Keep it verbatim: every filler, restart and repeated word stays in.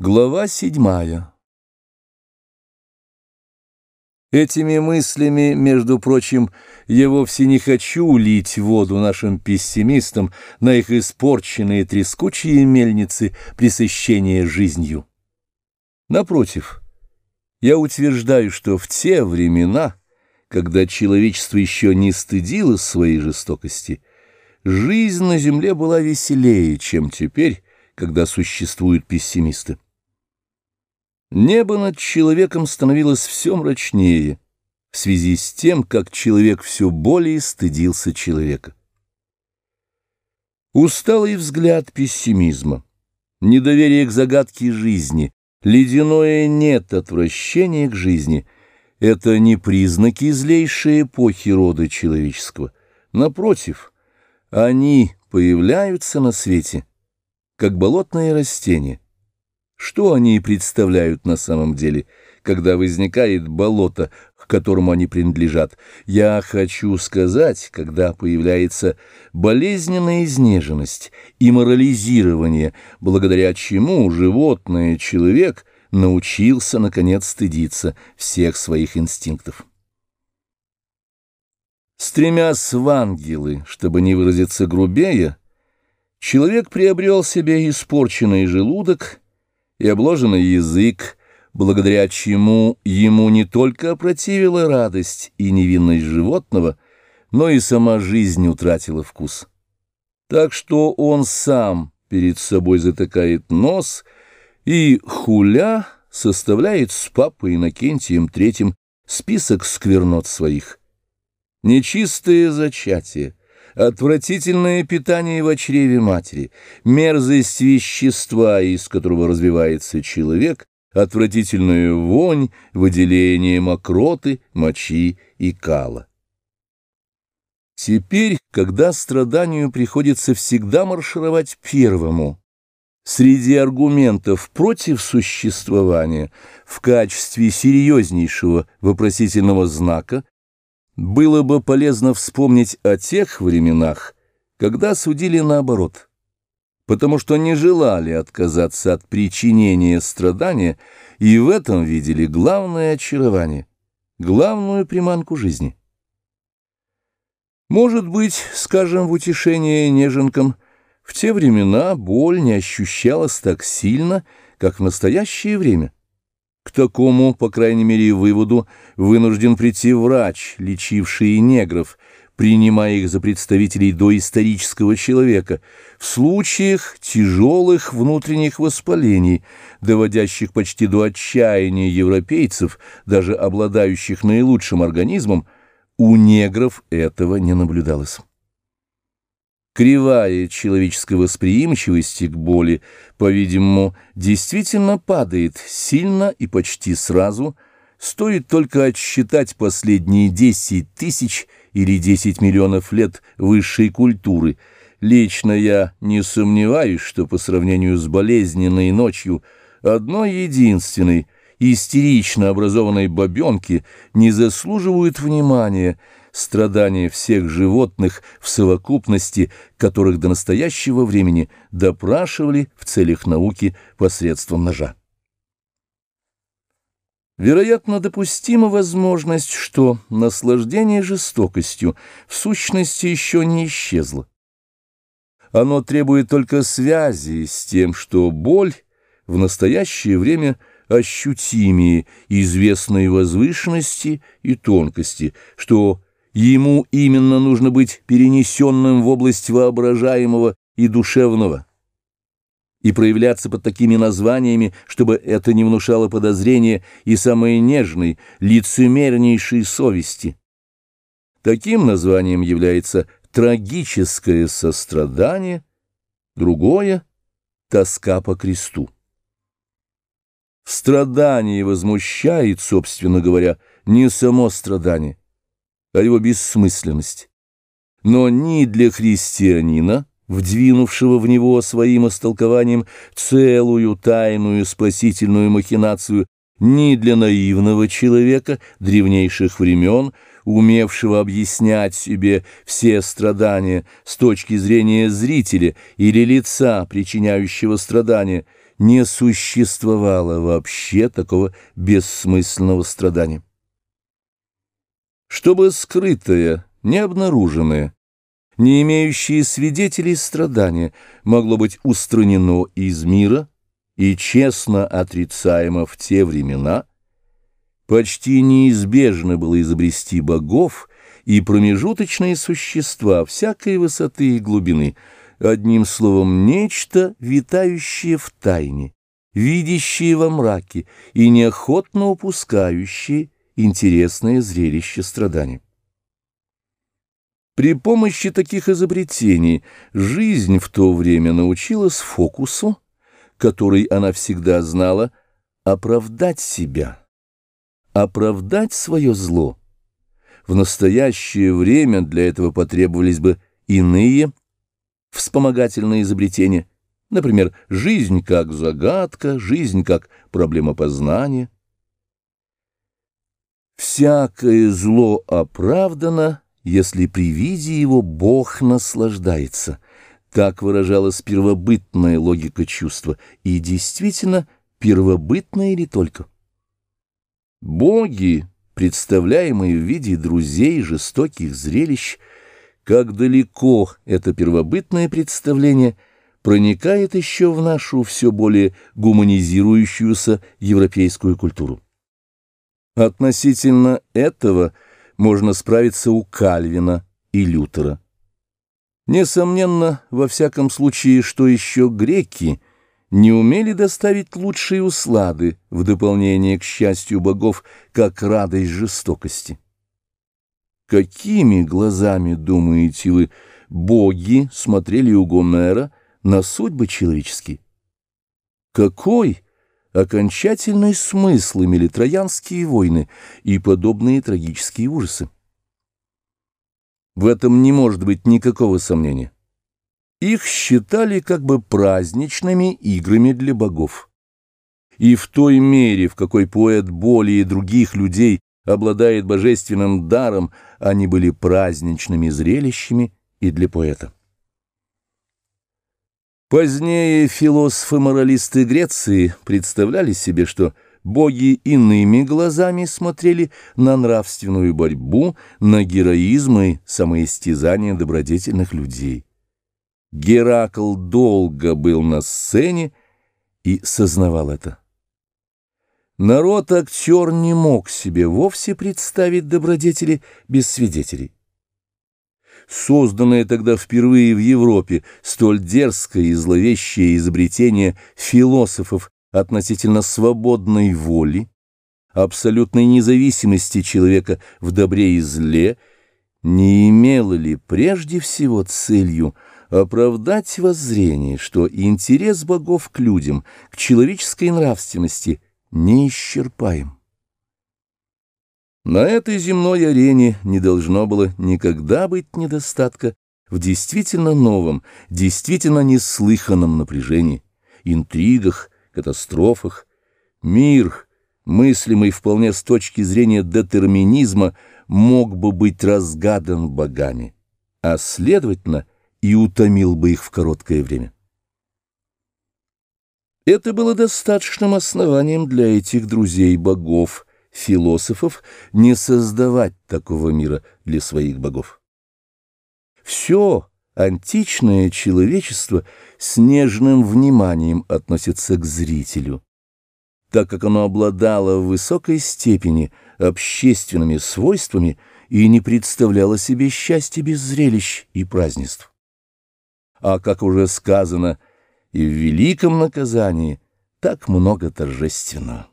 Глава седьмая. Этими мыслями, между прочим, я вовсе не хочу лить воду нашим пессимистам на их испорченные трескучие мельницы пресыщения жизнью. Напротив, я утверждаю, что в те времена, когда человечество еще не стыдилось своей жестокости, жизнь на земле была веселее, чем теперь, когда существуют пессимисты. Небо над человеком становилось все мрачнее в связи с тем, как человек все более стыдился человека. Усталый взгляд пессимизма, недоверие к загадке жизни, ледяное «нет» отвращения к жизни — это не признаки злейшей эпохи рода человеческого. Напротив, они появляются на свете, как болотные растения. Что они представляют на самом деле, когда возникает болото, к которому они принадлежат? Я хочу сказать, когда появляется болезненная изнеженность и морализирование, благодаря чему животное, человек научился, наконец, стыдиться всех своих инстинктов. Стремясь в ангелы, чтобы не выразиться грубее, человек приобрел себе испорченный желудок и обложенный язык, благодаря чему ему не только опротивила радость и невинность животного, но и сама жизнь утратила вкус. Так что он сам перед собой затыкает нос и, хуля, составляет с папой Иннокентием Третьим список сквернот своих. Нечистое зачатие, отвратительное питание в чреве матери, мерзость вещества, из которого развивается человек, отвратительная вонь, выделение мокроты, мочи и кала. Теперь, когда страданию приходится всегда маршировать первому, среди аргументов против существования в качестве серьезнейшего вопросительного знака, было бы полезно вспомнить о тех временах, когда судили наоборот, потому что не желали отказаться от причинения страдания и в этом видели главное очарование, главную приманку жизни. Может быть, скажем в утешение неженкам, в те времена боль не ощущалась так сильно, как в настоящее время. К такому, по крайней мере, выводу вынужден прийти врач, лечивший негров, принимая их за представителей доисторического человека, в случаях тяжелых внутренних воспалений, доводящих почти до отчаяния европейцев, даже обладающих наилучшим организмом, у негров этого не наблюдалось. Кривая человеческой восприимчивости к боли, по-видимому, действительно падает сильно и почти сразу, стоит только отсчитать последние десять тысяч или десять миллионов лет высшей культуры. Лично я не сомневаюсь, что по сравнению с болезненной ночью одной единственной истерично образованной бабенки не заслуживают внимания страдания всех животных в совокупности, которых до настоящего времени допрашивали в целях науки посредством ножа. Вероятно, допустима возможность, что наслаждение жестокостью в сущности еще не исчезло. Оно требует только связи с тем, что боль в настоящее время ощутимее известной возвышенности и тонкости, что ему именно нужно быть перенесенным в область воображаемого и душевного и проявляться под такими названиями, чтобы это не внушало подозрения и самой нежной, лицемернейшей совести. Таким названием является трагическое сострадание, другое — тоска по кресту. Страдание возмущает, собственно говоря, не само страдание, а его бессмысленность. Но ни для христианина, вдвинувшего в него своим истолкованием целую тайную спасительную махинацию, ни для наивного человека древнейших времен, умевшего объяснять себе все страдания с точки зрения зрителя или лица, причиняющего страдания, не существовало вообще такого бессмысленного страдания. Чтобы скрытое, необнаруженное, не имеющее свидетелей страдания могло быть устранено из мира и честно отрицаемо в те времена, почти неизбежно было изобрести богов и промежуточные существа всякой высоты и глубины, одним словом, нечто, витающее в тайне, видящее во мраке и неохотно упускающее интересное зрелище страданий. При помощи таких изобретений жизнь в то время научилась фокусу, который она всегда знала, оправдать себя, оправдать свое зло. В настоящее время для этого потребовались бы иные вспомогательные изобретения, например, жизнь как загадка, жизнь как проблема познания. Всякое зло оправдано, если при виде его Бог наслаждается. Так выражалась первобытная логика чувства, и действительно первобытная ли только? Боги, представляемые в виде друзей жестоких зрелищ, как далеко это первобытное представление проникает еще в нашу все более гуманизирующуюся европейскую культуру. Относительно этого можно справиться у Кальвина и Лютера. Несомненно, во всяком случае, что еще греки не умели доставить лучшие услады в дополнение к счастью богов, как радость жестокости. Какими глазами, думаете вы, боги смотрели у Гомера на судьбы человеческие? Какой окончательный смысл имели троянские войны и подобные трагические ужасы? В этом не может быть никакого сомнения. Их считали как бы праздничными играми для богов. И в той мере, в какой поэт более других людей обладает божественным даром, они были праздничными зрелищами и для поэта. Позднее философы-моралисты Греции представляли себе, что боги иными глазами смотрели на нравственную борьбу, на героизм и самоистязание добродетельных людей. Геракл долго был на сцене и сознавал это. Народ-актер не мог себе вовсе представить добродетели без свидетелей. Созданное тогда впервые в Европе столь дерзкое и зловещее изобретение философов относительно свободной воли, абсолютной независимости человека в добре и зле, не имело ли прежде всего целью оправдать воззрение, что интерес богов к людям, к человеческой нравственности неисчерпаем? На этой земной арене не должно было никогда быть недостатка в действительно новом, действительно неслыханном напряжении, интригах, катастрофах. Мир, мыслимый вполне с точки зрения детерминизма, мог бы быть разгадан богами, а, следовательно, и утомил бы их в короткое время. Это было достаточным основанием для этих друзей богов, философов, не создавать такого мира для своих богов. Все античное человечество с нежным вниманием относится к зрителю, так как оно обладало в высокой степени общественными свойствами и не представляло себе счастья без зрелищ и празднеств. А, как уже сказано, и в великом наказании так много торжественного.